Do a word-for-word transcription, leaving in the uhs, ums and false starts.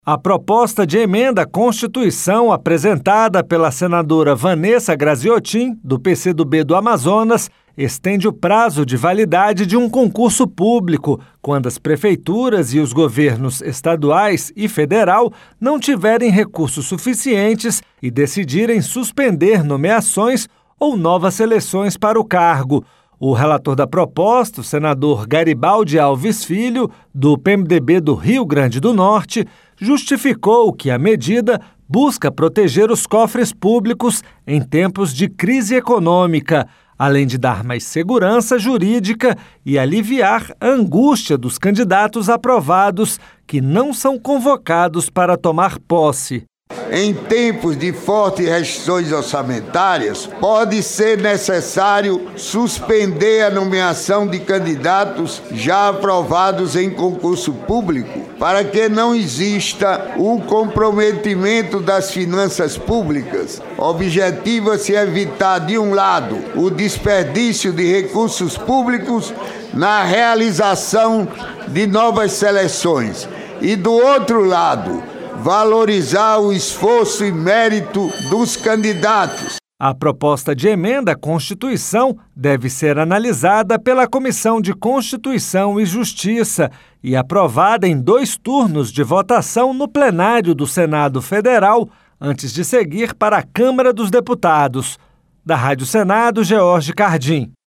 A proposta de emenda à Constituição apresentada pela senadora Vanessa Graziotin, do P C do B do Amazonas, estende o prazo de validade de um concurso público quando as prefeituras e os governos estaduais e federal não tiverem recursos suficientes e decidirem suspender nomeações ou novas seleções para o cargo. O relator da proposta, o senador Garibaldi Alves Filho, do P M D B do Rio Grande do Norte, justificou que a medida busca proteger os cofres públicos em tempos de crise econômica, além de dar mais segurança jurídica e aliviar a angústia dos candidatos aprovados que não são convocados para tomar posse. Em tempos de fortes restrições orçamentárias, pode ser necessário suspender a nomeação de candidatos já aprovados em concurso público, para que não exista o comprometimento das finanças públicas. Objetiva-se evitar, de um lado, o desperdício de recursos públicos na realização de novas seleções e, do outro lado, valorizar o esforço e mérito dos candidatos. A proposta de emenda à Constituição deve ser analisada pela Comissão de Constituição e Justiça e aprovada em dois turnos de votação no plenário do Senado Federal, antes de seguir para a Câmara dos Deputados. Da Rádio Senado, George Cardim.